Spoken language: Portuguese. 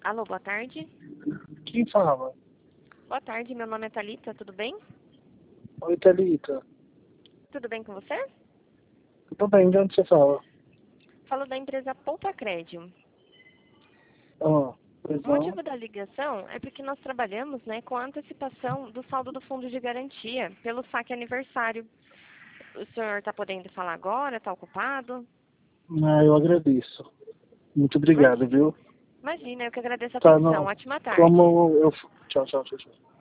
Alô, boa tarde. Quem fala? Boa tarde, meu nome é Thalita, tudo bem? Oi, Thalita. Tudo bem com você? Tudo bem, de onde você fala? Falo da empresa Poupa Crédito. Pois O não. motivo da ligação é porque nós trabalhamos, com a antecipação do saldo do fundo de garantia pelo saque aniversário. O senhor está podendo falar agora? Está ocupado? Eu agradeço. Muito obrigado, Imagina, viu? imagina, eu que agradeço a Tá, atenção. não. Ótima tarde. Como eu... Tchau, tchau, tchau, tchau.